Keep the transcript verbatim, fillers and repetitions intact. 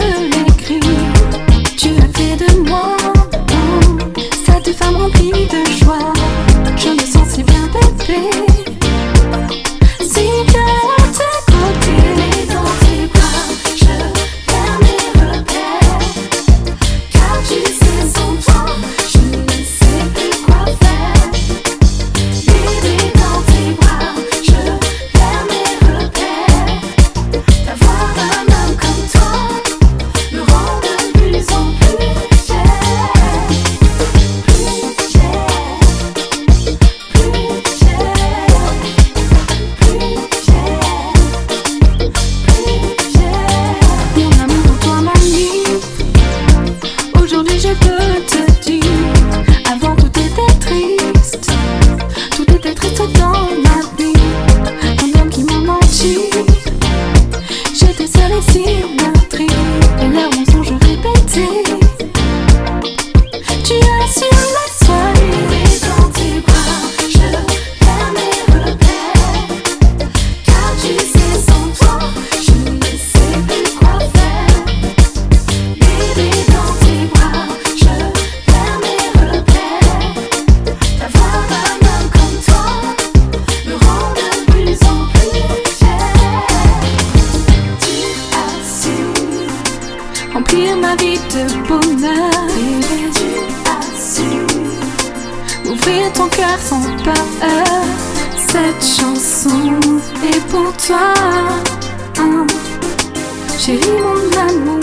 l'écris. Tu as fait de moi oh, cette femme remplie de joie. Je me sens si bien bébé, si bien à tes côtés. Dans tes bras, je perds mes repères, car tu sais sans toi, je ne sais plus quoi faire. Bébé, dans tes bras, je perds mes repères. D'avoir un homme comme toi me rend de plus en plus cher, plus cher, plus cher, plus cher, plus cher. Mon amour pour toi m'anime. Aujourd'hui je peux te dire, avant tout était triste, tout était triste dans ma vie. Un homme qui m'a menti, j'étais seule et si meurtrie, et leurs mensonges répétés. Tu as su me soigner. Dans tes bras, je perds mes repères, car tu sais sans toi, je ne sais plus quoi faire. Bébé, dans tes bras, je perds mes repères. D'avoir un homme comme toi me rend de plus en plus cher. Tu as su remplir ma vie de bonheur. Bébé, tu as su ouvrir ton cœur sans peur. Cette chanson est pour toi, hein. Chérie, mon amour.